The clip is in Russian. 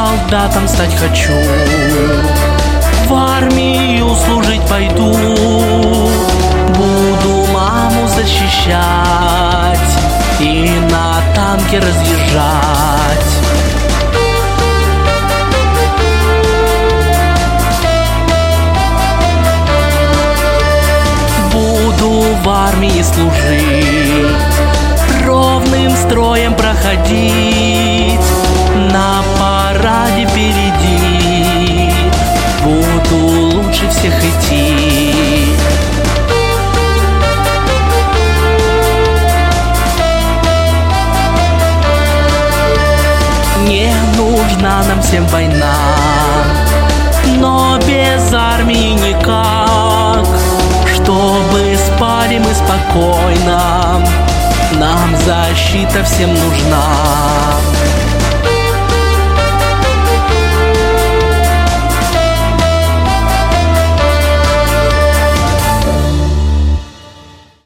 солдатом стать хочу, в армию служить пойду, буду маму защищать и на танке разъезжать. Буду в армии служить, ровным строем проходить, на параде впереди буду лучше всех идти. Не нужна нам всем война, но без армии никак. Чтобы спали мы спокойно, нам защита всем нужна.